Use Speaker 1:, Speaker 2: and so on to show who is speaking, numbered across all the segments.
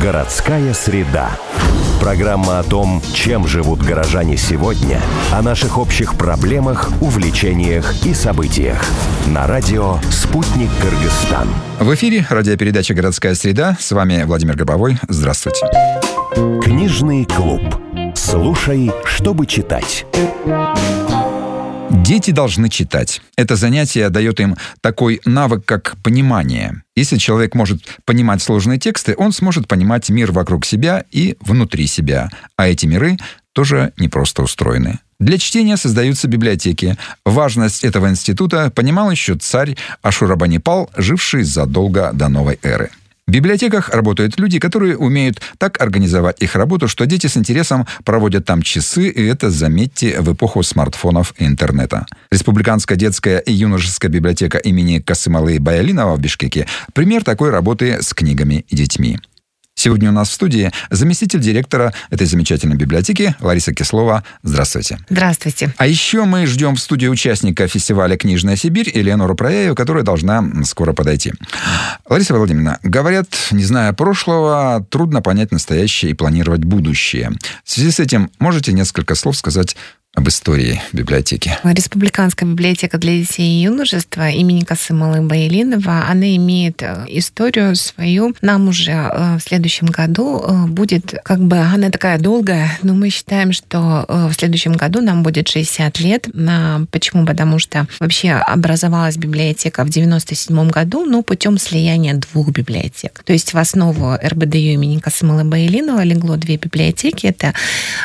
Speaker 1: Городская среда. Программа о том, чем живут горожане сегодня, о наших общих проблемах, увлечениях и событиях. На радио «Спутник Кыргызстан».
Speaker 2: В эфире радиопередача «Городская среда». С вами Владимир Гробовой. Здравствуйте.
Speaker 1: Книжный клуб. Слушай, чтобы читать.
Speaker 2: Дети должны читать. Это занятие дает им такой навык, как понимание. Если человек может понимать сложные тексты, он сможет понимать мир вокруг себя и внутри себя. А эти миры тоже непросто устроены. Для чтения создаются библиотеки. Важность этого института понимал еще царь Ашурбанипал, живший задолго до новой эры. В библиотеках работают люди, которые умеют так организовать их работу, что дети с интересом проводят там часы, и это, заметьте, в эпоху смартфонов и интернета. Республиканская детская и юношеская библиотека имени Касымалы Баялинова в Бишкеке – пример такой работы с книгами и детьми. Сегодня у нас в студии заместитель директора этой замечательной библиотеки Лариса Кислова. Здравствуйте.
Speaker 3: Здравствуйте.
Speaker 2: А еще мы ждем в студии участника фестиваля «Книжная Сибирь» Элеонору Прояеву, которая должна скоро подойти. Лариса Владимировна, говорят, не зная прошлого, трудно понять настоящее и планировать будущее. В связи с этим можете несколько слов сказать об истории библиотеки?
Speaker 3: Республиканская библиотека для детей и юношества имени Касымалы Баялинова, она имеет историю свою. Нам уже в следующем году будет, она такая долгая, но мы считаем, что в следующем году нам будет 60 лет. Почему? Потому что вообще образовалась библиотека в 1997 году, но путем слияния двух библиотек. То есть в основу РБДЮ имени Касымалы Баялинова легло две библиотеки. Это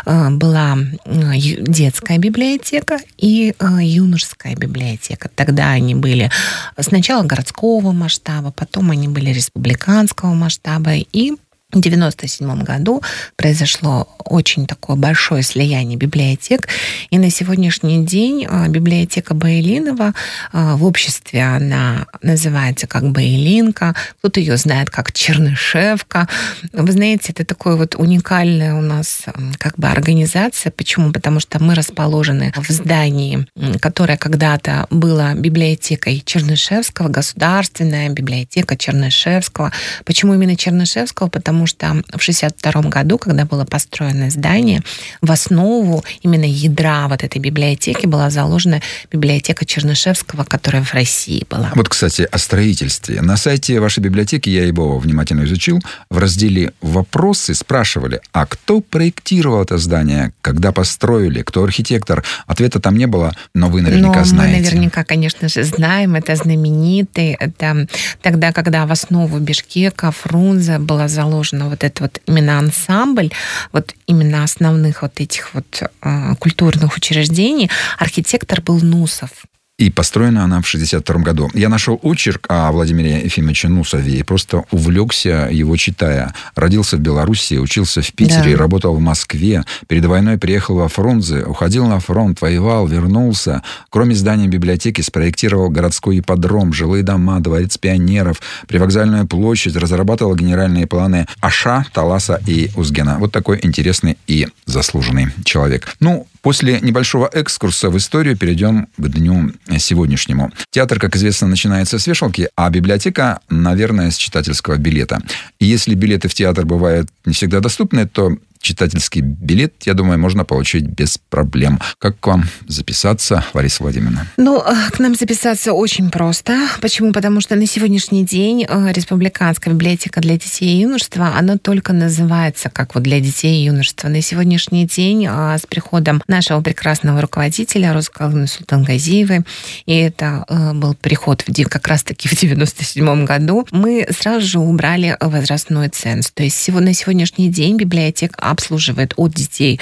Speaker 3: была детская библиотека и юношеская библиотека. Тогда они были сначала городского масштаба, потом они были республиканского масштаба, и в 1997 году произошло очень такое большое слияние библиотек, и на сегодняшний день библиотека Баялинова в обществе она называется как Баялинка, кто-то ее знает как Чернышевка. Вы знаете, это такая вот уникальная у нас организация. Почему? Потому что мы расположены в здании, которое когда-то было библиотекой Чернышевского, государственная библиотека Чернышевского. Почему именно Чернышевского? Потому что в 1962 году, когда было построено здание, в основу именно ядра вот этой библиотеки была заложена библиотека Чернышевского, которая в России была.
Speaker 2: Вот, кстати, о строительстве. На сайте вашей библиотеки, я его внимательно изучил, в разделе «Вопросы» спрашивали, а кто проектировал это здание, когда построили, кто архитектор? Ответа там не было, но вы наверняка знаете.
Speaker 3: Мы наверняка, конечно же, знаем. Это знаменитый. Это тогда, когда в основу Бишкека, Фрунзе была заложена вот этот вот именно ансамбль, вот именно основных вот этих вот культурных учреждений, архитектор был Нусов.
Speaker 2: И построена она в 1962 году. Я нашел очерк о Владимире Ефимовиче Нусове и просто увлекся его читая. Родился в Белоруссии, учился в Питере,
Speaker 3: да.
Speaker 2: Работал в Москве. Перед войной приехал во Фрунзе, уходил на фронт, воевал, вернулся. Кроме здания библиотеки спроектировал городской ипподром, жилые дома, дворец пионеров, привокзальную площадь, разрабатывал генеральные планы Аша, Таласа и Узгена. Вот такой интересный и заслуженный человек. После небольшого экскурса в историю перейдем к дню сегодняшнему. Театр, как известно, начинается с вешалки, а библиотека, наверное, с читательского билета. И если билеты в театр бывают не всегда доступны, то читательский билет, я думаю, можно получить без проблем. Как к вам записаться, Лариса Владимировна?
Speaker 3: К нам записаться очень просто. Почему? Потому что на сегодняшний день Республиканская библиотека для детей и юношества, она только называется как вот для детей и юношества. На сегодняшний день с приходом нашего прекрасного руководителя Розыкалыны Султангазиевой, и это был приход как раз-таки в 1997 году, мы сразу же убрали возрастной ценз. То есть на сегодняшний день библиотека обслуживает от детей,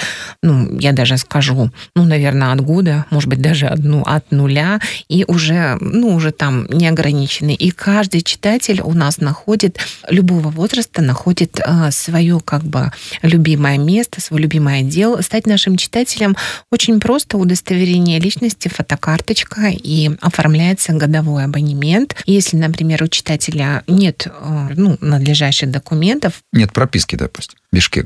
Speaker 3: я даже скажу, наверное, от года, может быть, даже от нуля, и уже там неограниченный. И каждый читатель у нас любого возраста находит свое любимое место, свой любимый отдел. Стать нашим читателем очень просто. Удостоверение личности, фотокарточка, и оформляется годовой абонемент. Если, например, у читателя нет надлежащих документов.
Speaker 2: Нет прописки, допустим, бишкекской.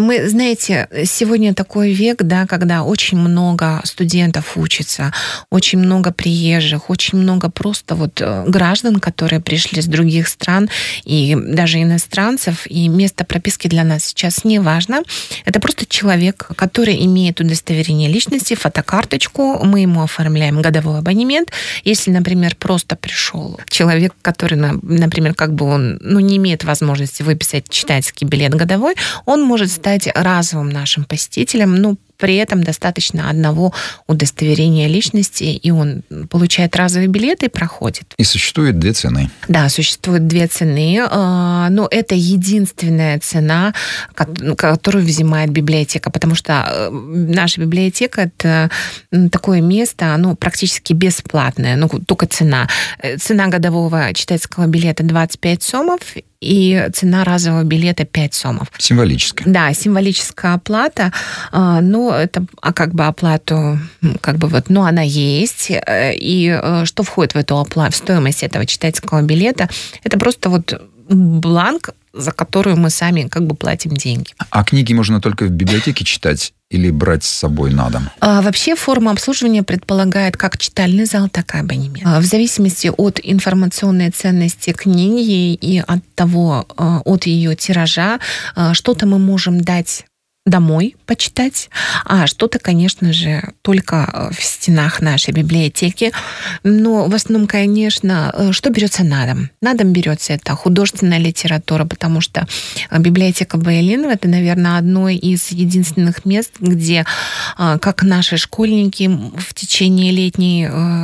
Speaker 3: Мы, знаете, сегодня такой век, да, когда очень много студентов учатся, очень много приезжих, очень много просто вот граждан, которые пришли с других стран, и даже иностранцев, и место прописки для нас сейчас не важно. Это просто человек, который имеет удостоверение личности, фотокарточку, мы ему оформляем годовой абонемент. Если, например, просто пришел человек, который, например, как бы он не имеет возможности выписать читательский билет годовой, он может стать разовым нашим посетителем, при этом достаточно одного удостоверения личности, и он получает разовый билет и проходит.
Speaker 2: И существует 2 цены.
Speaker 3: Да, существует 2 цены, но это единственная цена, которую взимает библиотека, потому что наша библиотека — это такое место, оно практически бесплатное, только цена. Цена годового читательского билета 25 сомов, и цена разового билета 5 сомов.
Speaker 2: Символическая.
Speaker 3: Да, символическая оплата, но это как бы оплату, она есть. И что входит в эту оплату, в стоимость этого читательского билета? Это просто вот бланк, за которую мы сами как бы платим деньги.
Speaker 2: А книги можно только в библиотеке читать или брать с собой на дом?
Speaker 3: Вообще форма обслуживания предполагает как читальный зал, так и абонемент. В зависимости от информационной ценности книги и от того, от ее тиража, что-то мы можем дать домой почитать, а что-то, конечно же, только в стенах нашей библиотеки. Но в основном, конечно, что берется на дом? На дом берется это художественная литература, потому что библиотека Баялинова — это, наверное, одно из единственных мест, где, как наши школьники в течение летней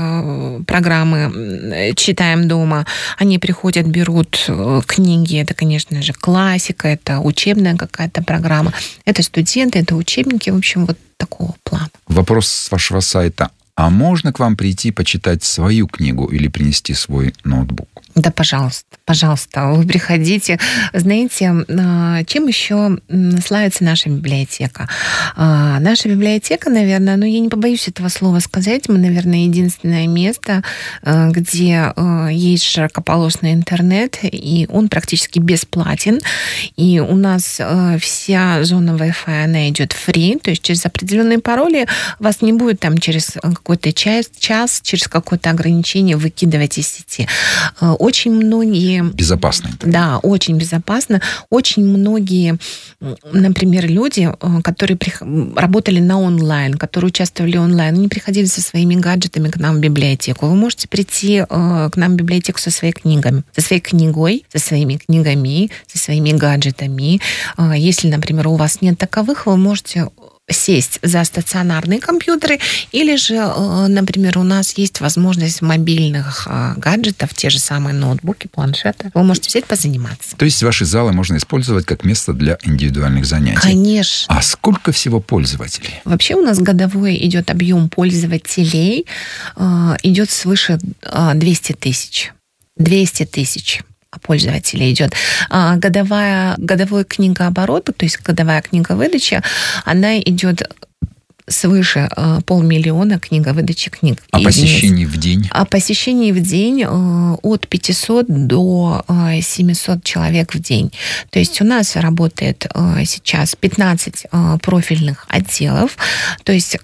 Speaker 3: программы «Читаем дома», они приходят, берут книги. Это, конечно же, классика, это учебная какая-то программа, это студенты, это учебники, в общем, вот такого плана.
Speaker 2: Вопрос с вашего сайта. А можно к вам прийти почитать свою книгу или принести свой ноутбук?
Speaker 3: Да, пожалуйста, вы приходите. Знаете, чем еще славится наша библиотека? Наша библиотека, наверное, я не побоюсь этого слова сказать, мы, наверное, единственное место, где есть широкополосный интернет, и он практически бесплатен. И у нас вся зона Wi-Fi, она идет free, то есть через определенные пароли вас не будет там через какой-то час, через какое-то ограничение выкидывать из сети. Очень многие...
Speaker 2: Безопасно.
Speaker 3: Да, очень безопасно. Очень многие, например, люди, которые работали на онлайн, которые участвовали онлайн, они приходили со своими гаджетами к нам в библиотеку. Вы можете прийти к нам в библиотеку со своей книгами, со своей книгой, со своими книгами, со своими гаджетами. Если, например, у вас нет таковых, вы можете сесть за стационарные компьютеры, или же, например, у нас есть возможность мобильных гаджетов, те же самые ноутбуки, планшеты. Вы можете взять, позаниматься.
Speaker 2: То есть ваши залы можно использовать как место для индивидуальных занятий?
Speaker 3: Конечно.
Speaker 2: А сколько всего пользователей?
Speaker 3: Вообще у нас годовой идет объем пользователей, идет свыше 200 тысяч. 200 тысяч пользователей идет. Годовой книгооборот, то есть годовая книговыдача, она идет свыше 500 000 книговыдачи книг.
Speaker 2: А посещений в день?
Speaker 3: А посещений в день от 500 до 700 человек в день. То есть у нас работает сейчас 15 профильных отделов. То есть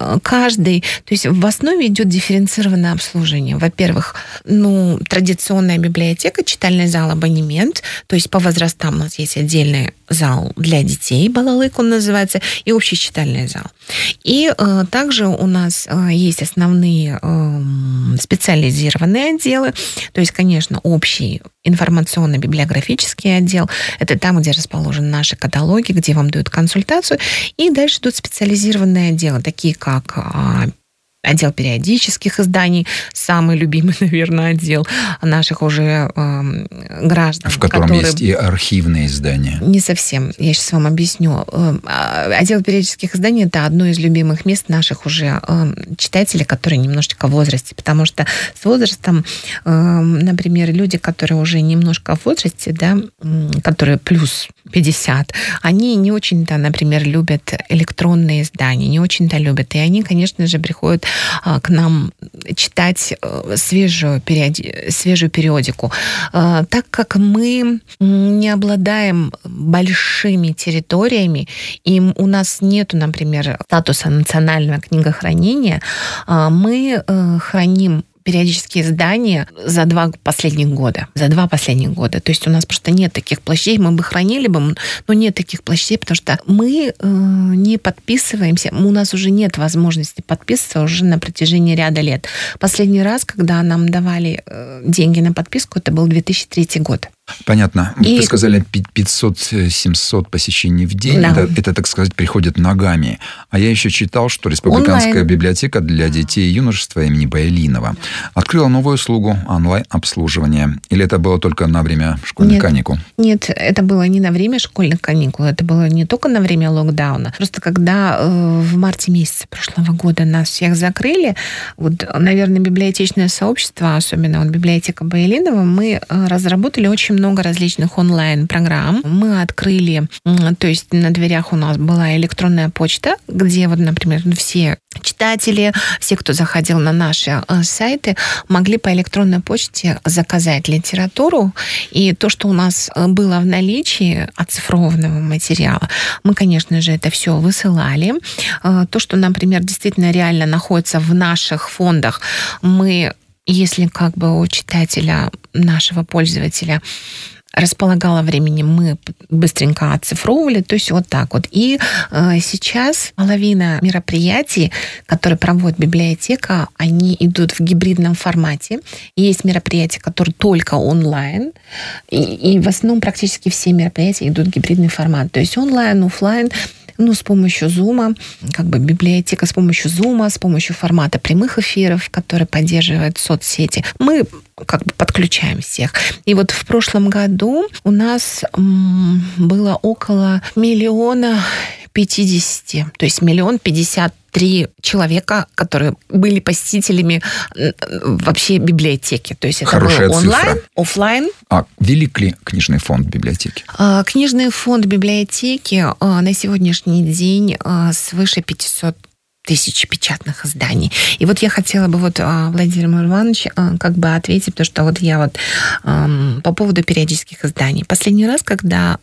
Speaker 3: в основе идет дифференцированное обслуживание. Во-первых, традиционная библиотека, читальный зал, абонемент. То есть по возрастам у нас есть отдельный зал для детей, балалык он называется, и общий читальный зал. И также у нас есть основные специализированные отделы, то есть, конечно, общий информационно-библиографический отдел. Это там, где расположены наши каталоги, где вам дают консультацию. И дальше идут специализированные отделы, такие как отдел периодических изданий, самый любимый, наверное, отдел наших уже граждан.
Speaker 2: В котором есть и архивные издания.
Speaker 3: Не совсем. Я сейчас вам объясню. Отдел периодических изданий – это одно из любимых мест наших уже читателей, которые немножечко в возрасте. Потому что с возрастом, например, люди, которые уже немножко в возрасте, да, которые плюс 50, они не очень-то, например, любят электронные издания, не очень-то любят. И они, конечно же, приходят к нам читать свежую периодику. Так как мы не обладаем большими территориями, и у нас нету, например, статуса национального книгохранения, мы храним периодические издания за 2 последних года. То есть у нас просто нет таких площадей. Мы бы хранили бы, но нет таких площадей, потому что мы не подписываемся. У нас уже нет возможности подписываться уже на протяжении ряда лет. Последний раз, когда нам давали деньги на подписку, это был 2003 год.
Speaker 2: Понятно. Вы сказали 500-700 посещений в день. Да. Это, так сказать, приходит ногами. А я еще читал, что Республиканская библиотека для детей и юношества имени Баялинова открыла новую услугу онлайн-обслуживания. Или это было только на время школьных каникул?
Speaker 3: Нет, это было не на время школьных каникул. Это было не только на время локдауна. Просто когда в марте месяце прошлого года нас всех закрыли, вот, наверное, библиотечное сообщество, особенно библиотека Баялинова, мы разработали очень много различных онлайн-программ. Мы открыли, то есть на дверях у нас была электронная почта, где, вот, например, все читатели, все, кто заходил на наши сайты, могли по электронной почте заказать литературу. И то, что у нас было в наличии оцифрованного материала, мы, конечно же, это все высылали. То, что, например, действительно реально находится в наших фондах, мы, если как бы у читателя, нашего пользователя, располагало времени, мы быстренько оцифровывали, то есть вот так вот. И сейчас половина мероприятий, которые проводит библиотека, они идут в гибридном формате. Есть мероприятия, которые только онлайн, и в основном практически все мероприятия идут в гибридный формат. То есть онлайн, офлайн, с помощью Zoom, как бы библиотека с помощью Zoom, с помощью формата прямых эфиров, который поддерживает соцсети, мы как бы подключаем всех. И вот в прошлом году у нас было около 1 050 000, то есть 1 053 000 человека, которые были посетителями вообще библиотеки. То есть это
Speaker 2: хорошая
Speaker 3: было онлайн,
Speaker 2: цифра.
Speaker 3: офлайн.
Speaker 2: А велик ли книжный фонд библиотеки?
Speaker 3: Книжный фонд библиотеки на сегодняшний день свыше 500 тысяч печатных изданий. И вот я хотела бы Владимир Иванович как бы ответить, потому что я по поводу периодических изданий. Последний раз, когда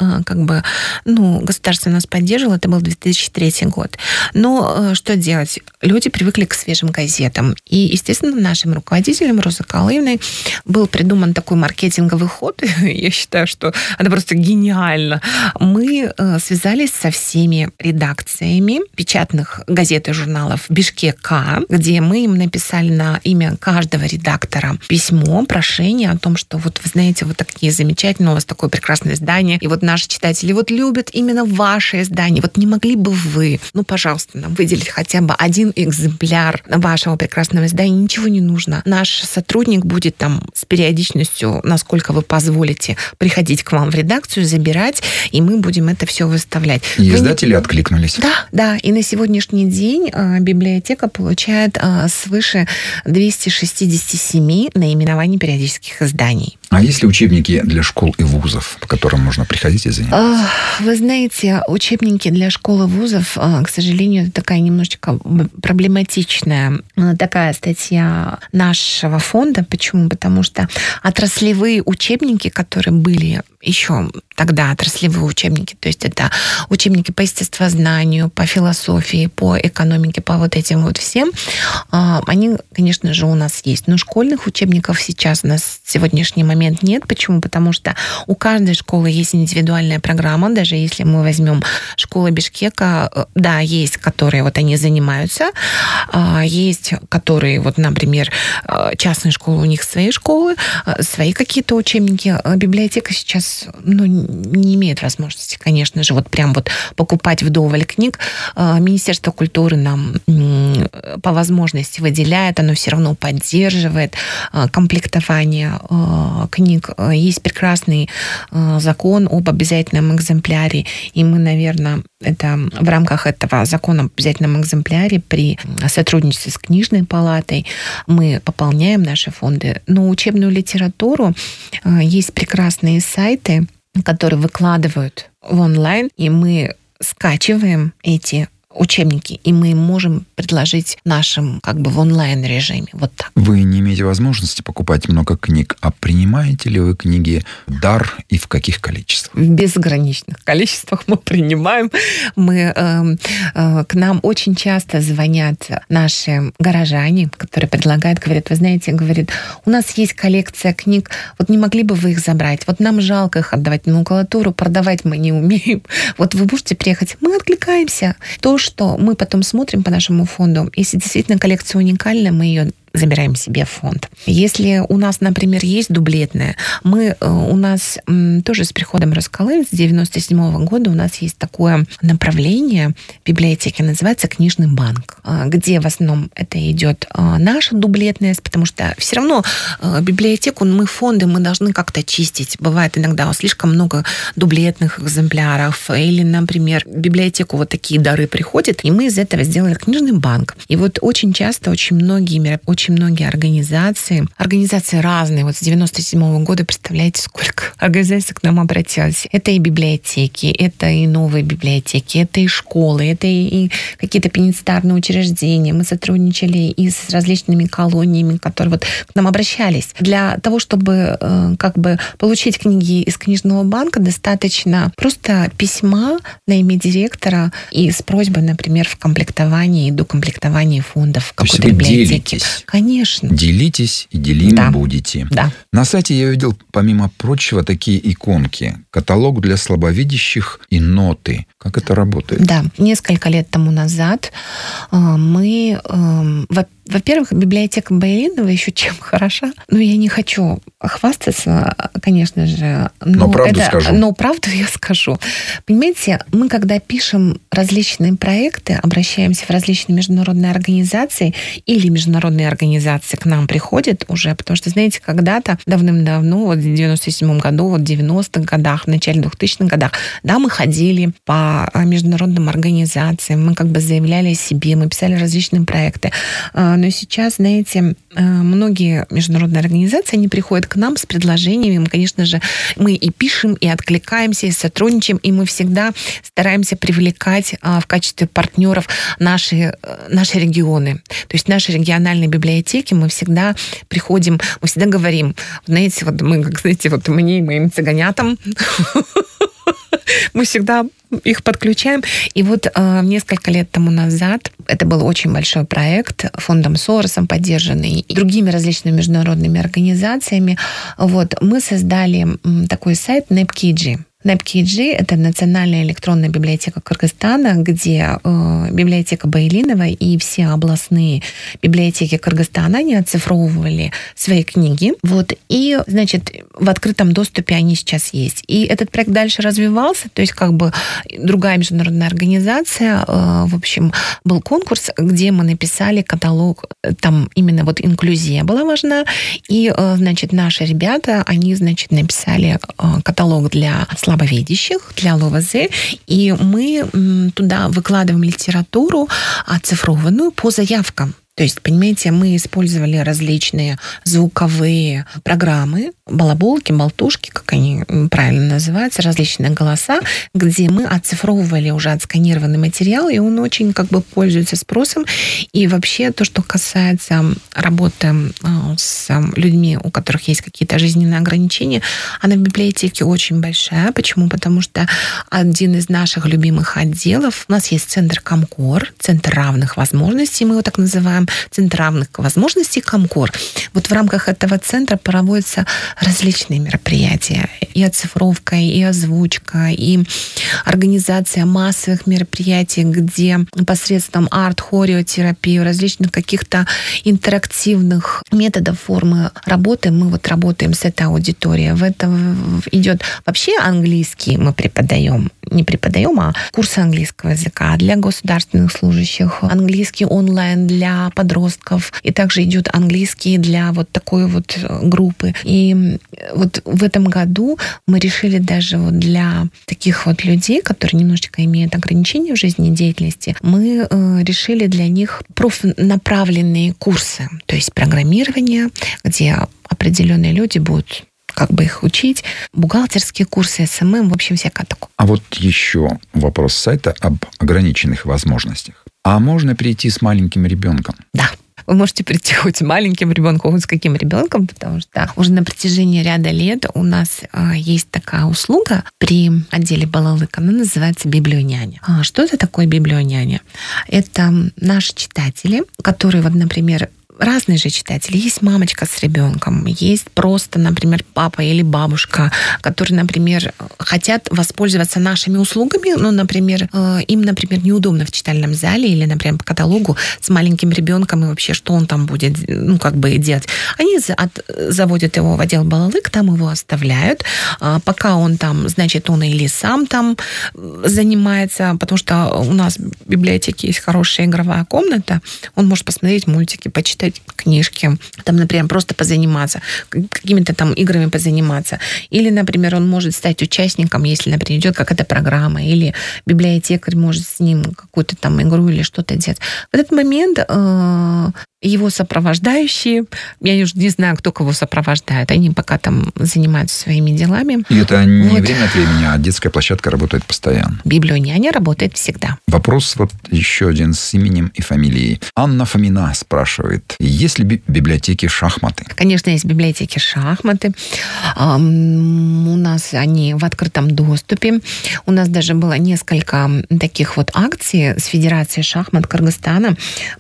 Speaker 3: государство нас поддерживало, это был 2003 год. Но что делать? Люди привыкли к свежим газетам. И, естественно, нашим руководителем Розой Калыевной был придуман такой маркетинговый ход. Я считаю, что это просто гениально. Мы связались со всеми редакциями печатных газет и журналов Бишкек-К, где мы им написали на имя каждого редактора письмо, прошение о том, что вы знаете, такие замечательные, у вас такое прекрасное издание, и наши читатели любят именно ваше издание. Не могли бы вы, пожалуйста, нам выделить хотя бы 1 экземпляр вашего прекрасного издания, ничего не нужно. Наш сотрудник будет там с периодичностью, насколько вы позволите, приходить к вам в редакцию, забирать, и мы будем это все выставлять.
Speaker 2: И издатели откликнулись.
Speaker 3: Да. И на сегодняшний день библиотека получает свыше 267 наименований периодических изданий.
Speaker 2: А есть ли учебники для школ и вузов, по которым можно приходить и заниматься?
Speaker 3: Вы знаете, учебники для школ и вузов, к сожалению, это такая немножечко проблематичная такая статья нашего фонда. Почему? Потому что отраслевые учебники, которые были еще тогда, отраслевые учебники, то есть это учебники по естествознанию, по философии, по экономике, по этим всем, они, конечно же, у нас есть. Но школьных учебников сейчас у нас в сегодняшний момент нет. Почему? Потому что у каждой школы есть индивидуальная программа. Даже если мы возьмем школу Бишкека, да, есть, которые они занимаются, есть, которые, например, частные школы, у них свои школы, свои какие-то учебники. Библиотека сейчас не имеет возможности, конечно же, прям покупать вдоволь книг. Министерство культуры нам по возможности выделяет, оно все равно поддерживает комплектование книг. Есть прекрасный закон об обязательном экземпляре, и мы, наверное, это в рамках этого закона об обязательном экземпляре при сотрудничестве с книжной палатой мы пополняем наши фонды. Но учебную литературу есть прекрасные сайты, которые выкладывают в онлайн, и мы скачиваем эти учебники, и мы можем предложить нашим в онлайн-режиме. Вот так.
Speaker 2: Вы не имеете возможности покупать много книг, а принимаете ли вы книги в дар и в каких количествах?
Speaker 3: В безграничных количествах мы принимаем. К нам очень часто звонят наши горожане, которые предлагают, говорят, вы знаете, у нас есть коллекция книг, вот не могли бы вы их забрать? Вот нам жалко их отдавать на макулатуру, продавать мы не умеем. Вот вы можете приехать? Мы откликаемся. То, что мы потом смотрим по нашему фонду, если действительно коллекция уникальная, мы ее забираем себе в фонд. Если у нас, например, есть дублетная, у нас тоже с приходом Роскалым с 97 года у нас есть такое направление в библиотеке, называется книжный банк, где в основном это идет наша дублетная, потому что все равно библиотеку, фонды мы должны как-то чистить. Бывает иногда слишком много дублетных экземпляров, или, например, в библиотеку вот такие дары приходят, и мы из этого сделали книжный банк. И вот очень часто очень многие организации разные. Вот с 97 года, представляете, сколько организаций к нам обратилось. Это и библиотеки, это и новые библиотеки, это и школы, это и какие-то пенитенциарные учреждения. Мы сотрудничали и с различными колониями, которые вот к нам обращались. Для того, чтобы получить книги из книжного банка, достаточно просто письма на имя директора и с просьбой, например, в комплектовании и докомплектовании фондов какой-то библиотеки.
Speaker 2: Делитесь.
Speaker 3: Конечно.
Speaker 2: Делитесь и делимы будете.
Speaker 3: Да.
Speaker 2: На сайте я видел, помимо прочего, такие иконки. Каталог для слабовидящих и ноты. Как это работает?
Speaker 3: Да. Несколько лет тому назад мы... Во-первых, библиотека Байлинова еще чем хороша. Я не хочу хвастаться, конечно же.
Speaker 2: Но правду скажу.
Speaker 3: Но правду я скажу. Понимаете, мы, когда пишем различные проекты, обращаемся в различные международные организации, или международные организации к нам приходят уже, потому что, знаете, когда-то, давным-давно, в 97 году, в 90-х годах, в начале 2000-х годах, да, мы ходили по международным организациям, мы заявляли о себе, мы писали различные проекты. Но сейчас, знаете, многие международные организации, они приходят к нам с предложениями. Мы, конечно же, мы и пишем, и откликаемся, и сотрудничаем, и мы всегда стараемся привлекать в качестве партнеров наши регионы. То есть наши региональные библиотеки, мы всегда приходим, мы всегда говорим, знаете, мне и моим цыганятам мы всегда их подключаем. И вот несколько лет тому назад это был очень большой проект фондом Соросом поддержанный и другими различными международными организациями. Мы создали такой сайт NEPKG. NEPKG — это Национальная электронная библиотека Кыргызстана, где библиотека Байлинова и все областные библиотеки Кыргызстана, они оцифровывали свои книги. И, в открытом доступе они сейчас есть. И этот проект дальше развивался, то есть другая международная организация, в общем, был конкурс, где мы написали каталог, там именно инклюзия была важна, и, наши ребята, они, написали каталог для слабовидящих, для ЛОВЗ, и мы туда выкладываем литературу оцифрованную по заявкам. То есть, понимаете, мы использовали различные звуковые программы, балаболки, болтушки, как они правильно называются, различные голоса, где мы оцифровывали уже отсканированный материал, и он очень пользуется спросом. И вообще то, что касается работы с людьми, у которых есть какие-то жизненные ограничения, она в библиотеке очень большая. Почему? Потому что один из наших любимых отделов, у нас есть центр Комкор, центр равных возможностей, мы его так называем, центр равных возможностей Комкор. В рамках этого центра проводятся различные мероприятия. И оцифровка, и озвучка, и организация массовых мероприятий, где посредством арт-хореотерапии, различных каких-то интерактивных методов, формы работы мы работаем с этой аудиторией. В этом идет вообще английский мы преподаем. Не преподаем, а курсы английского языка для государственных служащих, английский онлайн для подростков, и также идет английский для такой группы. И в этом году мы решили даже для таких людей, которые немножечко имеют ограничения в жизнедеятельности, мы решили для них профнаправленные курсы, то есть программирование, где определенные люди будут как бы их учить. Бухгалтерские курсы, СММ, в общем, всякое такое.
Speaker 2: А вот еще вопрос сайта об ограниченных возможностях. А можно прийти с маленьким ребенком?
Speaker 3: Да. Вы можете прийти хоть с маленьким ребенком, хоть с каким ребенком, потому что уже на протяжении ряда лет у нас есть такая услуга при отделе Балалык, она называется библионяня. Что это такое библионяня? Это наши читатели, которые, вот, например, разные же читатели. Есть мамочка с ребенком, есть просто, например, папа или бабушка, которые, например, хотят воспользоваться нашими услугами, но, например, им, например, неудобно в читальном зале или, например, по каталогу с маленьким ребенком и вообще, что он там будет, как бы делать. Они заводят его в отдел Балалык, там его оставляют, пока он там, значит, он или сам там занимается, потому что у нас в библиотеке есть хорошая игровая комната, он может посмотреть мультики, почитать книжки, там, например, просто позаниматься, какими-то там играми позаниматься. Или, например, он может стать участником, если, например, идет какая-то программа, или библиотекарь может с ним какую-то там игру или что-то делать. В этот момент его сопровождающие, я уже не знаю, кто кого сопровождает, они пока там занимаются своими делами.
Speaker 2: И это не время от времени, а детская площадка работает постоянно.
Speaker 3: Библионяня работает всегда.
Speaker 2: Вопрос вот еще один с именем и фамилией. Анна Фомина спрашивает, есть ли в библиотеке шахматы?
Speaker 3: Конечно, есть в библиотеке шахматы. У нас они в открытом доступе. У нас даже было несколько таких вот акций с Федерацией шахмат Кыргызстана.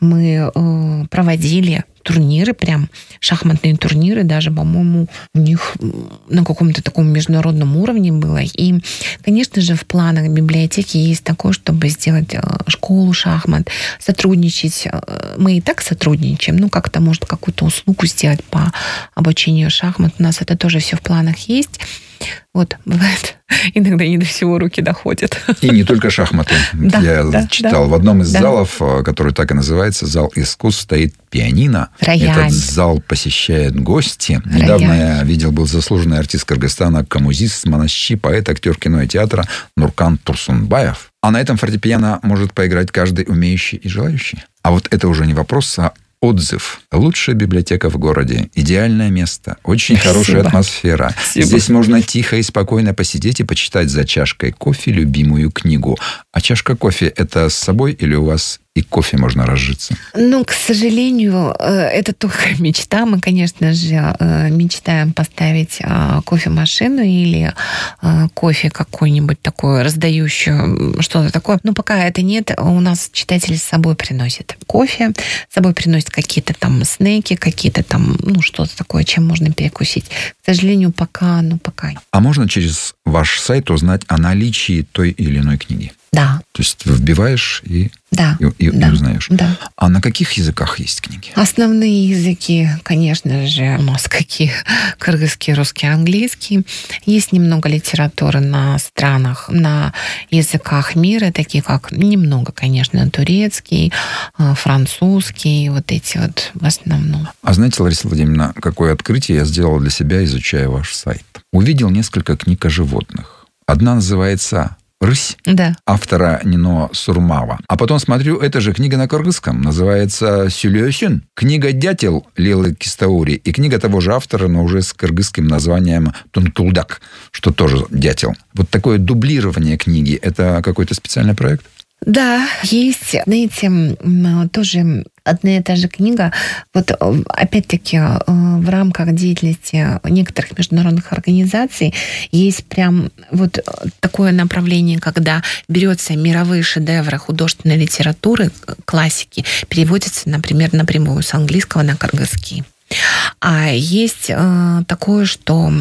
Speaker 3: Мы проводили турниры, прям шахматные турниры, даже, по-моему, у них на каком-то таком международном уровне было. И, конечно же, в планах библиотеки есть такое, чтобы сделать школу шахмат, сотрудничать. Мы и так сотрудничаем, ну, как-то, может, какую-то услугу сделать по обучению шахмат. У нас это тоже все в планах есть. Вот, бывает, иногда не до всего руки доходят.
Speaker 2: И не только шахматы. Я читал, в одном из залов, который так и называется, зал искусств, стоит пианино.
Speaker 3: Рояль.
Speaker 2: Этот зал посещают гости.
Speaker 3: Рояль.
Speaker 2: Недавно я видел, был заслуженный артист Кыргызстана, коммузист, монащи, поэт, актер кино и театра Нуркан Турсунбаев. А на этом фортепиано может поиграть каждый умеющий и желающий. А вот это уже не вопрос, а отзыв. Лучшая библиотека в городе. Идеальное место. Очень хорошая атмосфера.
Speaker 3: Спасибо.
Speaker 2: Здесь можно тихо и спокойно посидеть и почитать за чашкой кофе любимую книгу. А чашка кофе – это с собой или у вас и кофе можно разжиться?
Speaker 3: Ну, к сожалению, это только мечта. Мы, конечно же, мечтаем поставить кофемашину или кофе какой-нибудь такой, раздающую что-то такое. Но пока это нет, у нас читатели с собой приносят кофе, с собой приносят какие-то там снеки, какие-то там, ну, что-то такое, чем можно перекусить. К сожалению, пока.
Speaker 2: А можно через ваш сайт узнать о наличии той или иной книги?
Speaker 3: Да.
Speaker 2: То есть вбиваешь и узнаешь.
Speaker 3: Да.
Speaker 2: А на каких языках есть книги?
Speaker 3: Основные языки, конечно же, у нас какие? Кыргызский, русский, английский. Есть немного литературы на странах, на языках мира, такие как, немного, конечно, турецкий, французский, вот эти вот в основном.
Speaker 2: А знаете, Лариса Владимировна, какое открытие я сделал для себя, изучая ваш сайт? Увидел несколько книг о животных. Одна называется «Рысь»,
Speaker 3: да,
Speaker 2: автора Нино Сурмава. А потом смотрю, эта же книга на кыргызском, называется «Сюлёсюн». Книга «Дятел» Лилы Кистаури и книга того же автора, но уже с кыргызским названием «Тунтулдак», что тоже «Дятел». Вот такое дублирование книги – это какой-то специальный проект?
Speaker 3: Да, есть, знаете, тоже одна и та же книга. Вот опять-таки в рамках деятельности некоторых международных организаций есть прям вот такое направление, когда берется мировые шедевры художественной литературы, классики, переводятся, например, напрямую с английского на кыргызский. А есть такое, что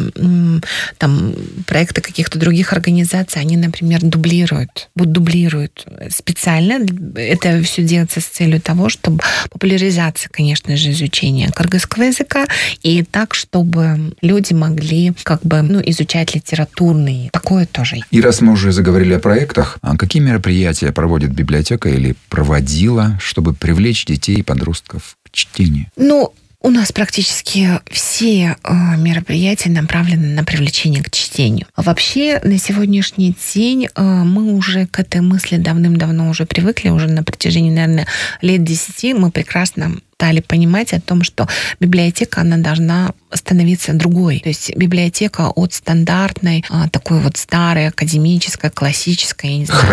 Speaker 3: там проекты каких-то других организаций, они, например, дублируют специально. Это все делается с целью того, чтобы популяризация, конечно же, изучения кыргызского языка, и так, чтобы люди могли изучать литературные. Такое тоже.
Speaker 2: И раз мы уже заговорили о проектах, а какие мероприятия проводит библиотека или проводила, чтобы привлечь детей и подростков к чтению?
Speaker 3: У нас практически все мероприятия направлены на привлечение к чтению. Вообще, на сегодняшний день мы уже к этой мысли давным-давно уже привыкли, уже на протяжении, наверное, лет 10 мы прекрасно стали понимать о том, что библиотека, она должна становиться другой. То есть библиотека от стандартной, такой вот старой, академической, классической, я не знаю,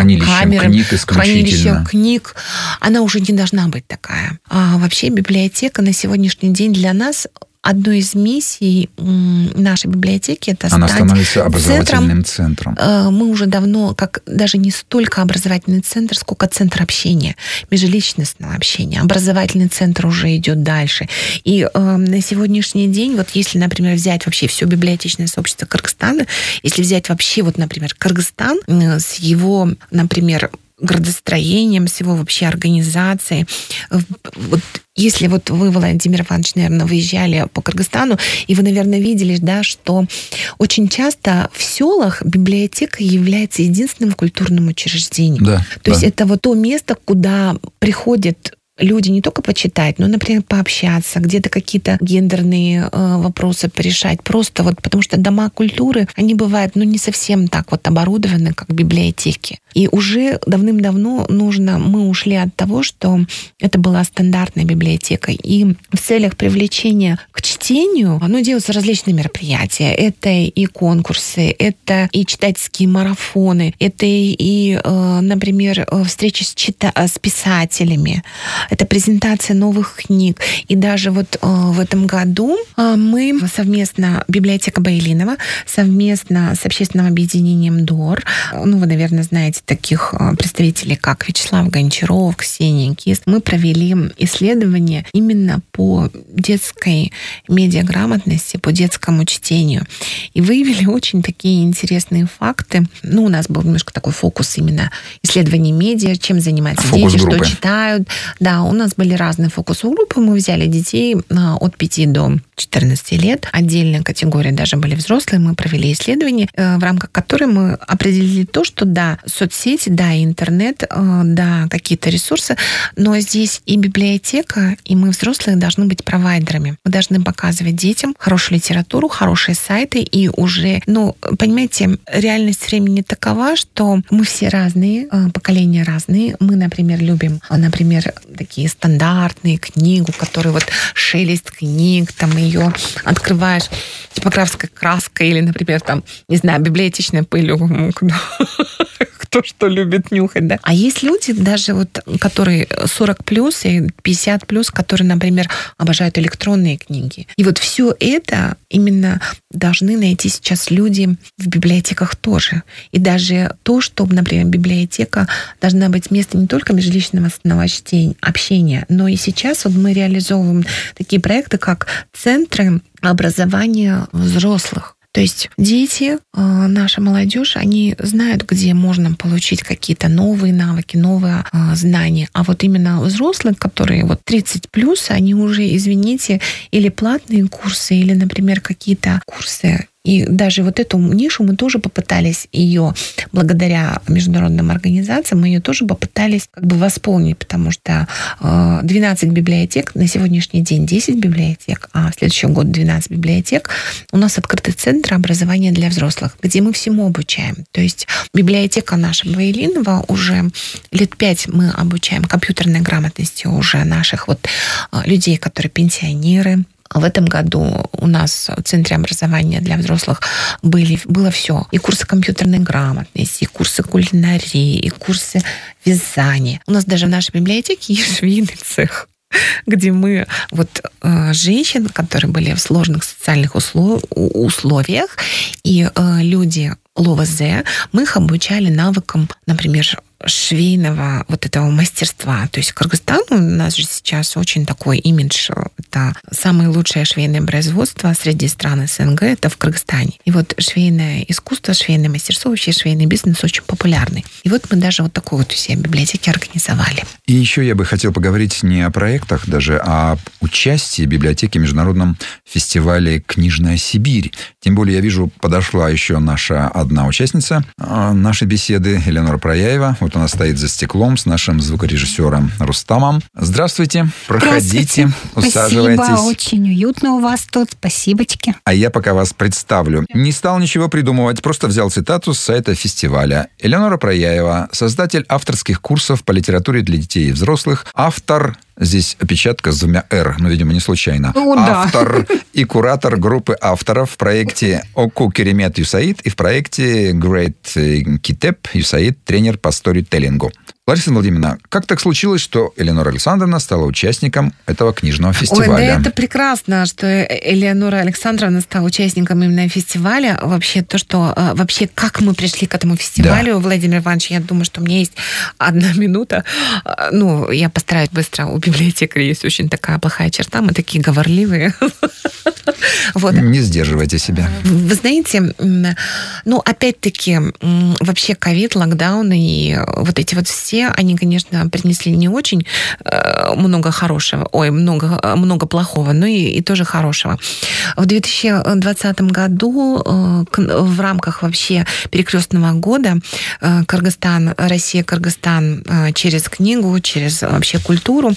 Speaker 2: хранилищем
Speaker 3: книг, она уже не должна быть такая. А вообще библиотека на сегодняшний день для нас одной из миссий нашей библиотеки — это
Speaker 2: она становится образовательным центром.
Speaker 3: Мы уже давно, как даже не столько образовательный центр, сколько центр общения, межличностного общения. Образовательный центр уже идет дальше. И на сегодняшний день, вот если, например, взять вообще все библиотечное сообщество Кыргызстана, если взять вообще, вот, например, Кыргызстан с его, например, градостроением, с его вообще организацией. Вот если вот вы, Владимир Иванович, наверное, выезжали по Кыргызстану, и вы, наверное, видели, да, что очень часто в селах библиотека является единственным культурным учреждением.
Speaker 2: Да,
Speaker 3: то есть это вот то место, куда приходят люди не только почитать, но, например, пообщаться, где-то какие-то гендерные вопросы порешать. Просто вот потому что дома культуры, они бывают, не совсем так вот оборудованы, как библиотеки. И уже давным-давно мы ушли от того, что это была стандартная библиотека. И в целях привлечения к чтению, делаются различные мероприятия. Это и конкурсы, это и читательские марафоны, это и, например, встречи с писателями, это презентация новых книг. И даже вот в этом году мы совместно, библиотека Баилинова, совместно с общественным объединением ДОР, вы, наверное, знаете таких представителей, как Вячеслав Гончаров, Ксения Кис, мы провели исследование именно по детской медиаграмотности, по детскому чтению. И выявили очень такие интересные факты. У нас был немножко такой фокус именно исследований медиа, чем занимаются дети, что читают. Да, у нас были разные фокус-группы. Мы взяли детей от 5 до 14 лет. Отдельная категория даже были взрослые. Мы провели исследование, в рамках которой мы определили то, что да, соцсети, да, интернет, да, какие-то ресурсы, но здесь и библиотека, и мы, взрослые, должны быть провайдерами. Мы должны показывать детям хорошую литературу, хорошие сайты, и уже, понимаете, реальность времени такова, что мы все разные, поколения разные. Мы, например, любим, такие стандартные книгу, которые вот шелест книг, там ее открываешь типографской краской или, например, там, не знаю, библиотечной пылью, кто что любит нюхать, да. А есть люди, даже вот, которые 40 плюс и 50 плюс, которые, например, обожают электронные книги. И вот все это именно должны найти сейчас люди в библиотеках тоже. И даже то, что, например, библиотека должна быть местом не только межличного общения, но и сейчас вот мы реализовываем такие проекты, как центры образования взрослых. То есть дети, наша молодежь, они знают, где можно получить какие-то новые навыки, новые знания. А вот именно взрослые, которые вот 30 плюс, они уже, извините, или платные курсы, или, например, какие-то курсы. И даже вот эту нишу мы тоже попытались ее, благодаря международным организациям, мы ее тоже попытались восполнить, потому что 12 библиотек, на сегодняшний день 10 библиотек, а в следующем году 12 библиотек, у нас открыты центры образования для взрослых, где мы всему обучаем. То есть библиотека наша Баилинова уже лет 5 мы обучаем компьютерной грамотности уже наших людей, которые пенсионеры. В этом году у нас в Центре образования для взрослых было все. И курсы компьютерной грамотности, и курсы кулинарии, и курсы вязания. У нас даже в нашей библиотеке есть швейный цех, где мы женщин, которые были в сложных социальных условиях, и люди ЛОВЗ, мы их обучали навыкам, например, швейного этого мастерства. То есть Кыргызстан у нас же сейчас очень такой имидж. Это самое лучшее швейное производство среди стран СНГ, это в Кыргызстане. И швейное искусство, швейное мастерство, вообще швейный бизнес очень популярный. И мы даже такой у себя библиотеки организовали.
Speaker 2: И еще я бы хотел поговорить не о проектах даже, а об участии библиотеки в международном фестивале «Книжная Сибирь». Тем более, я вижу, подошла еще наша одна участница нашей беседы, Элеонора Прояева. Вот она стоит за стеклом с нашим звукорежиссером Рустамом. Здравствуйте, проходите, усаживайтесь.
Speaker 4: Спасибо, очень уютно у вас тут, спасибочки.
Speaker 2: А я пока вас представлю. Не стал ничего придумывать, просто взял цитату с сайта фестиваля. Элеонора Прояева, создатель авторских курсов по литературе для детей и взрослых, автор Здесь опечатка с 2 «р», но, видимо, не случайно.
Speaker 4: Да.
Speaker 2: Автор и куратор группы авторов в проекте «Оку Керемет Юсаид» и в проекте «Great Kitep Юсаид», тренер по сторителлингу. Лариса Владимировна, как так случилось, что Элеонора Александровна стала участником этого книжного фестиваля?
Speaker 3: Ой, да это прекрасно, что Элеонора Александровна стала участником именно фестиваля. Вообще то, что... Вообще, как мы пришли к этому фестивалю, да. Владимир Иванович, я думаю, что у меня есть 1 минута. Ну, я постараюсь быстро. У библиотекаря есть очень такая плохая черта. Мы такие говорливые.
Speaker 2: Вот. Не сдерживайте себя.
Speaker 3: Вы знаете, ну, опять-таки, вообще ковид, локдаун и вот эти вот все, они, конечно, принесли не очень много хорошего, много плохого, но и тоже хорошего. В 2020 году в рамках вообще перекрестного года Россия-Кыргызстан через книгу, через вообще культуру,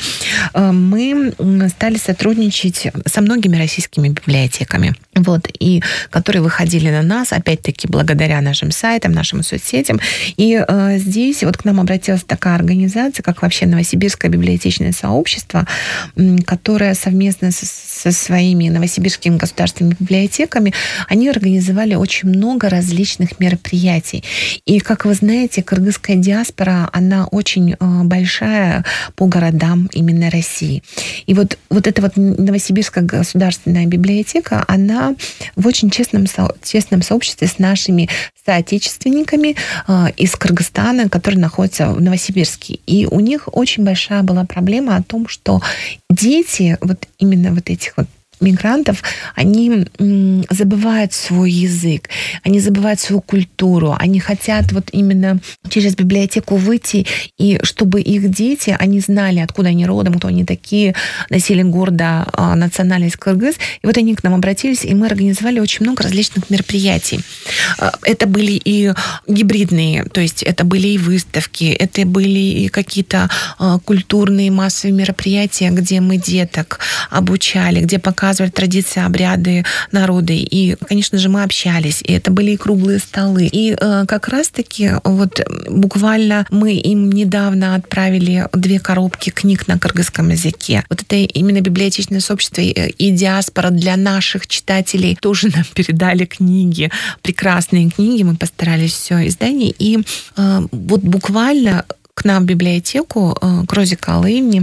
Speaker 3: мы стали сотрудничать со многими российскими библиотеками. Вот, и которые выходили на нас, опять-таки, благодаря нашим сайтам, нашим соцсетям. И здесь вот к нам обратилась такая организация, как вообще Новосибирское библиотечное сообщество, которое совместно со своими новосибирскими государственными библиотеками, они организовали очень много различных мероприятий. И, как вы знаете, кыргызская диаспора, она очень большая по городам именно России. И вот эта вот Новосибирская государственная библиотека, она в очень честном сообществе с нашими соотечественниками из Кыргызстана, которые находятся в Новосибирске. И у них очень большая была проблема о том, что дети, вот именно вот этих вот мигрантов, они забывают свой язык, они забывают свою культуру, они хотят вот именно через библиотеку выйти, и чтобы их дети, они знали, откуда они родом, кто они такие, носили гордо национальность кыргыз. И вот они к нам обратились, и мы организовали очень много различных мероприятий. Это были и гибридные, то есть это были и выставки, это были и какие-то культурные массовые мероприятия, где мы деток обучали, где показывали традиции, обряды, народы. И, конечно же, мы общались. И это были и круглые столы. И как раз-таки вот буквально мы им недавно отправили 2 коробки книг на кыргызском языке. Вот это именно библиотечное сообщество и диаспора для наших читателей тоже нам передали книги. Прекрасные книги. Мы постарались все издание. И вот буквально к нам в библиотеку, к Розе Калыевне,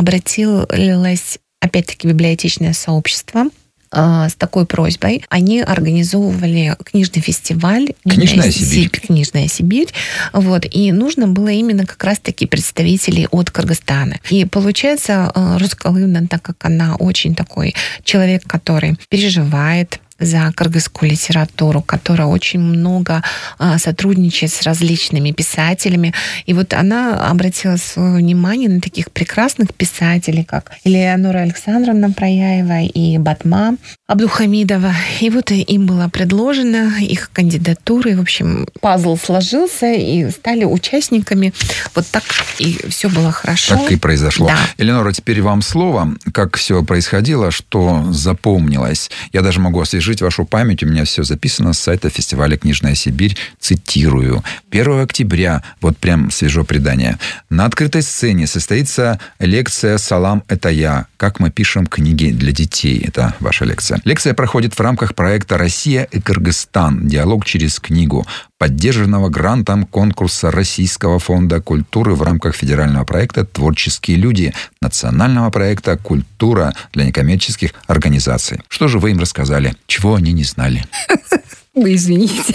Speaker 3: обратилась опять-таки библиотечное сообщество с такой просьбой. Они организовывали книжный фестиваль
Speaker 2: «Книжная Сибирь».
Speaker 3: «Книжная Сибирь». Вот, и нужно было именно как раз-таки представителей от Кыргызстана. И получается, Роза Калыевна, так как она очень такой человек, который переживает за кыргызскую литературу, которая очень много сотрудничает с различными писателями. И вот она обратила свое внимание на таких прекрасных писателей, как Элеонора Александровна Прояева и Батма Абдухамидова. И вот им было предложено их кандидатура. И, в общем, пазл сложился, и стали участниками. Вот так и все было хорошо.
Speaker 2: Так и произошло.
Speaker 3: Да.
Speaker 2: Элеонора, теперь вам слово. Как все происходило, что запомнилось? Я даже могу освежить вашу память. У меня все записано с сайта фестиваля «Книжная Сибирь». Цитирую. 1 октября, вот прям свежо предание, на открытой сцене состоится лекция «Салам, это я. Как мы пишем книги для детей». Это ваша лекция. Лекция проходит в рамках проекта «Россия и Кыргызстан. Диалог через книгу», поддержанного грантом конкурса Российского фонда культуры в рамках федерального проекта «Творческие люди», национального проекта «Культура для некоммерческих организаций». Что же вы им рассказали? Чего они не знали?
Speaker 4: Вы извините.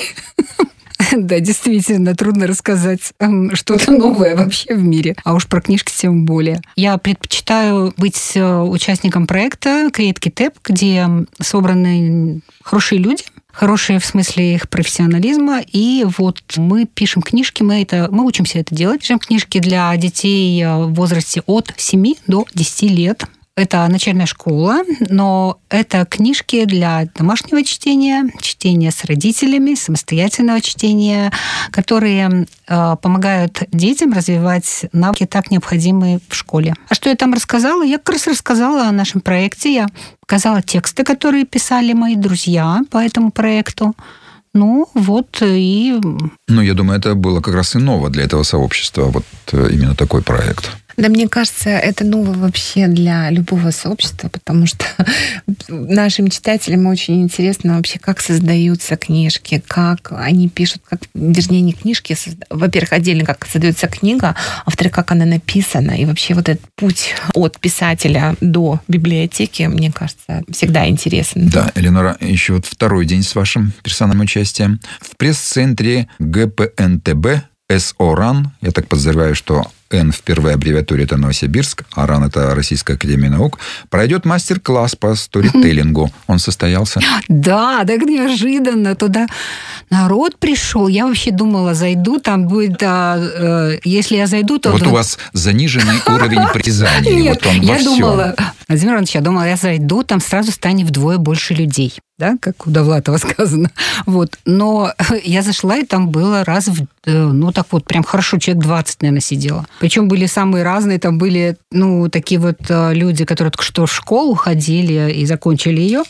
Speaker 4: Да, действительно, трудно рассказать что-то новое вообще в мире. А уж про книжки тем более. Я предпочитаю быть участником проекта Great Kitep, где собраны хорошие люди, хорошие в смысле их профессионализма. И вот мы пишем книжки, мы учимся это делать. Пишем книжки для детей в возрасте от 7 до 10 лет. Это начальная школа, но это книжки для домашнего чтения, чтения с родителями, самостоятельного чтения, которые помогают детям развивать навыки, так необходимые в школе. А что я там рассказала? Я как раз рассказала о нашем проекте. Я показала тексты, которые писали мои друзья по этому проекту. Ну, вот и...
Speaker 2: Ну, я думаю, это было как раз и ново для этого сообщества, вот именно такой проект.
Speaker 3: Да, мне кажется, это ново вообще для любого сообщества, потому что нашим читателям очень интересно вообще, как создаются книжки, как они пишут, вернее, не книжки, во-первых, отдельно, как создается книга, а во-вторых, как она написана. И вообще вот этот путь от писателя до библиотеки, мне кажется, всегда интересен.
Speaker 2: Да, Элеонора, еще вот второй день с вашим персональным участием. В пресс-центре ГПНТБ СО-РАН, я так подозреваю, что Н в первой аббревиатуре это Новосибирск, а РАН это Российская академия наук, пройдет мастер-класс по сторителлингу. Он состоялся?
Speaker 4: Да, так неожиданно. Туда народ пришел. Я вообще думала, зайду, там будет... если я зайду, то...
Speaker 2: Вот у вас заниженный уровень притязаний.
Speaker 4: Нет, я думала... Владимир Иванович, я думала, я зайду, там сразу станет вдвое больше людей. Да, как у Довлатова сказано. Вот. Но я зашла, и там было так вот, прям хорошо, человек 20, наверное, сидело. Причем были самые разные, там были, такие вот люди, которые только что в школу ходили и закончили ее.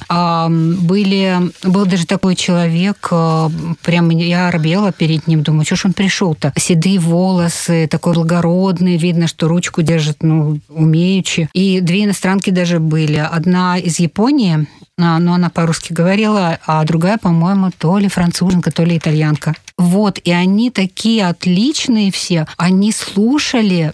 Speaker 4: Был даже такой человек, прям я робела перед ним, думаю, что ж он пришел-то? Седые волосы, такой благородный, видно, что ручку держит, умеючи. И две иностранки даже были. Одна из Японии, но она по-русски говорила, а другая, по-моему, то ли француженка, то ли итальянка. Вот, и они такие отличные все, они слушали,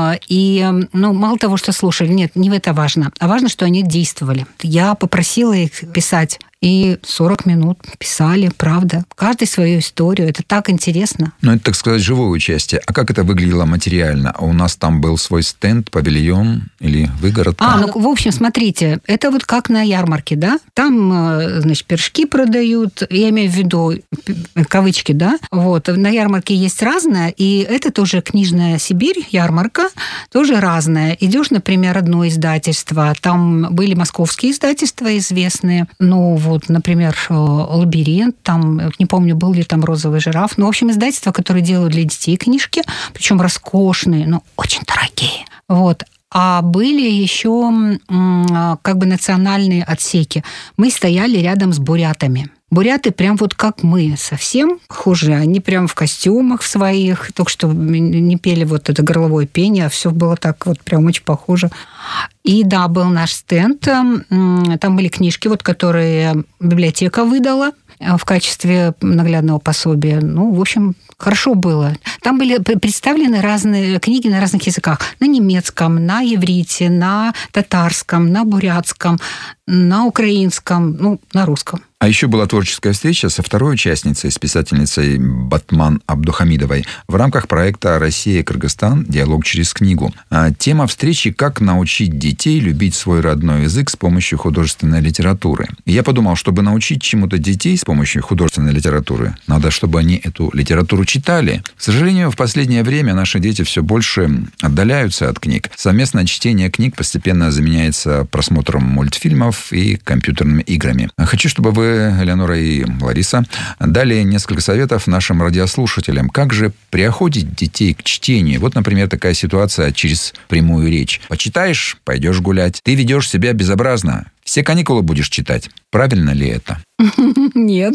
Speaker 4: и, мало того, что слушали, нет, не это важно, а важно, что они действовали. Я попросила их писать, и 40 минут писали, правда. Каждый свою историю, это так интересно.
Speaker 2: Это, так сказать, живое участие. А как это выглядело материально? У нас там был свой стенд, павильон или выгородка?
Speaker 4: В общем, смотрите, это вот как на ярмарке, да? Там, значит, пирожки продают, я имею в виду кавычки, да? Вот, на ярмарке есть разное, и это тоже книжная Сибирь, ярмарка, тоже разная. Идешь, например, одно издательство, там были московские издательства известные, например, «Лабиринт», там, не помню, был ли там «Розовый жираф», в общем, издательства, которые делают для детей книжки, причем роскошные, но очень дорогие. Вот. А были еще национальные отсеки. Мы стояли рядом с бурятами. Буряты прям вот как мы, совсем похожи. Они прям в костюмах своих, только что не пели вот это горловое пение, а все было так вот прям очень похоже. И да, был наш стенд. Там были книжки, вот, которые библиотека выдала в качестве наглядного пособия. В общем, хорошо было. Там были представлены разные книги на разных языках. На немецком, на иврите, на татарском, на бурятском, на украинском, на русском.
Speaker 2: А еще была творческая встреча со второй участницей, с писательницей Батман Абдухамидовой в рамках проекта «Россия и Кыргызстан. Диалог через книгу». Тема встречи «Как научить детей любить свой родной язык с помощью художественной литературы». И я подумал, чтобы научить чему-то детей с помощью художественной литературы, надо, чтобы они эту литературу читали. К сожалению, в последнее время наши дети все больше отдаляются от книг. Совместное чтение книг постепенно заменяется просмотром мультфильмов и компьютерными играми. Хочу, чтобы вы, Элеонора и Лариса, дали несколько советов нашим радиослушателям. Как же приохотить детей к чтению? Вот, например, такая ситуация через прямую речь. Почитаешь, пойдешь гулять. Ты ведешь себя безобразно. Все каникулы будешь читать. Правильно ли это?
Speaker 4: Нет.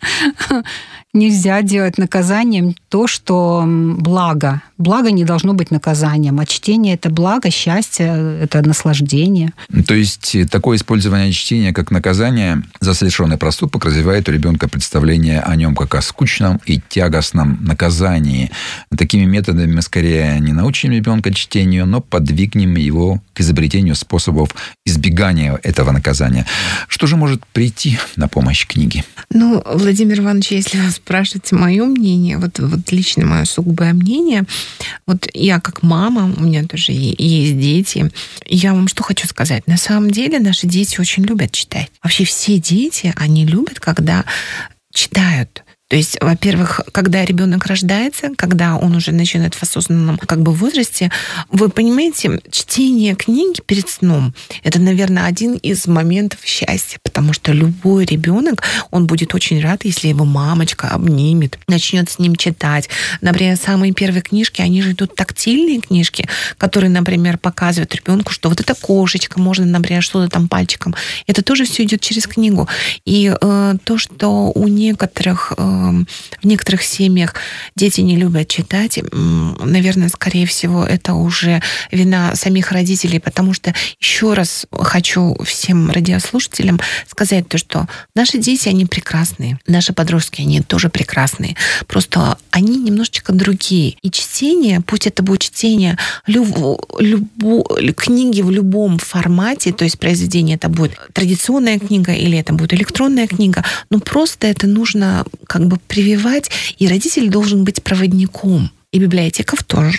Speaker 4: Нельзя делать наказанием то, что благо. Благо не должно быть наказанием. А чтение – это благо, счастье, это наслаждение.
Speaker 2: То есть такое использование чтения как наказание за совершенный проступок развивает у ребенка представление о нем как о скучном и тягостном наказании. Такими методами мы скорее не научим ребенка чтению, но подвигнем его к изобретению способов избегания этого наказания. Что же может прийти на помощь книге?
Speaker 3: Владимир Иванович, если вы спрашиваете мое мнение, вот лично мое сугубое мнение, вот я как мама, у меня тоже есть дети, я вам что хочу сказать. На самом деле наши дети очень любят читать. Вообще все дети, они любят, когда читают. То есть, во-первых, когда ребенок рождается, когда он уже начинает в осознанном возрасте, вы понимаете, чтение книги перед сном – это, наверное, один из моментов счастья, потому что любой ребенок, он будет очень рад, если его мамочка обнимет, начнет с ним читать. Например, самые первые книжки, они же идут тактильные книжки, которые, например, показывают ребенку, что вот эта кошечка, можно, например, что-то там пальчиком. Это тоже все идет через книгу. И то, что у некоторых в некоторых семьях дети не любят читать, наверное, скорее всего, это уже вина самих родителей, потому что еще раз хочу всем радиослушателям сказать то, что наши дети, они прекрасные, наши подростки, они тоже прекрасные, просто они немножечко другие. И чтение, пусть это будет чтение книги в любом формате, то есть произведение это будет традиционная книга или это будет электронная книга, но просто это нужно как бы прививать, и родитель должен быть проводником. И библиотеков тоже,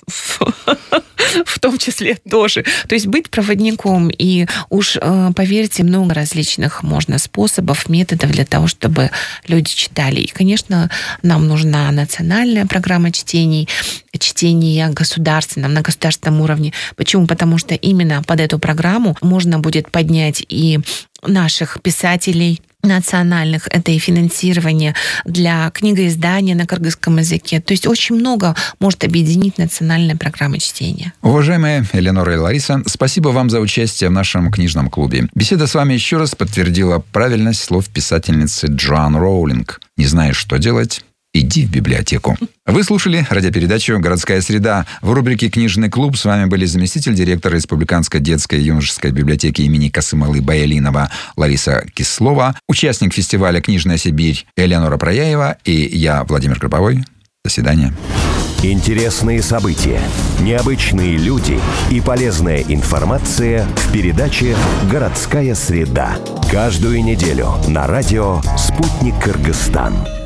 Speaker 3: в том числе тоже. То есть быть проводником. И уж, поверьте, много различных можно способов, методов для того, чтобы люди читали. И, конечно, нам нужна национальная программа чтения государственном, на государственном уровне. Почему? Потому что именно под эту программу можно будет поднять и наших писателей национальных, это и финансирование для книгоиздания на кыргызском языке. То есть очень много может объединить национальная программа чтения.
Speaker 2: Уважаемые Элеонора и Лариса, спасибо вам за участие в нашем книжном клубе. Беседа с вами еще раз подтвердила правильность слов писательницы Джоан Роулинг. Не знаешь, что делать? Иди в библиотеку. Вы слушали радиопередачу «Городская среда». В рубрике «Книжный клуб» с вами были заместитель директора Республиканской детской и юношеской библиотеки имени Касымалы Баялинова Лариса Кислова, участник фестиваля «Книжная Сибирь» Элеонора Прояева и я, Владимир Круповой. До свидания.
Speaker 1: Интересные события, необычные люди и полезная информация в передаче «Городская среда». Каждую неделю на радио «Спутник Кыргызстан».